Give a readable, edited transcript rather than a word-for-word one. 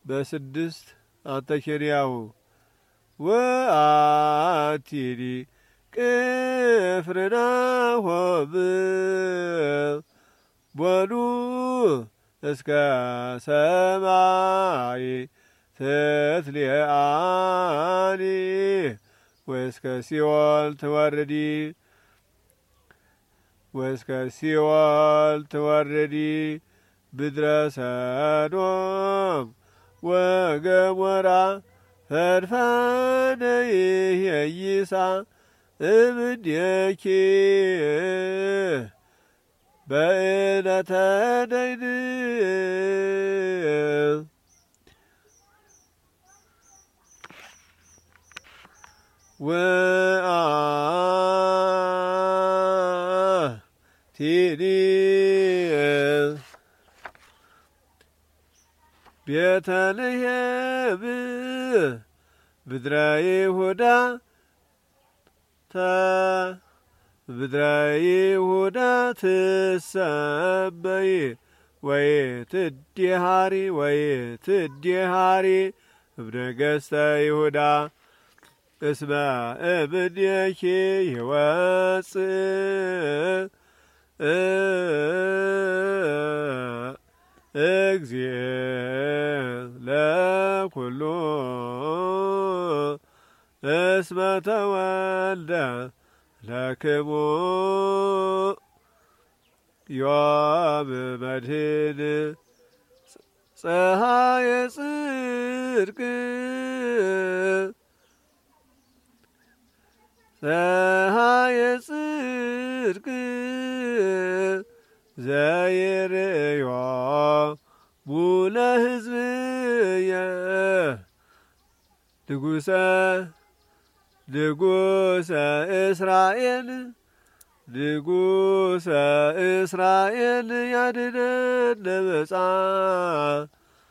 በስድስት አተኬሪያው ወአቲዲ ቅፍርናሆም ቦኑ እስከ ሰማይ ትትሊአኒ ወእስከ ሲኦል ትወርዲ ብድረ ሰዶም ወገሞራ ፈድፋደ ይሄይሳ እምኔኪ በእለተ ደይን ወአቲኒ ቤተልሔም ምድረ ይሁዳ ትሰመይ ወይትድሃሪ እምነገሥተ ይሁዳ እስመ እምኔኪ ይወፅእ እግዚእ ለኩሉ እስመ ተወልደ ለክሙ ዮም መድኅን ፀሐየ ጽድቅ ዘይርእዮ ሙለ ሕዝብየ ንጉሰ እስራኤል ያድነነ መጽአ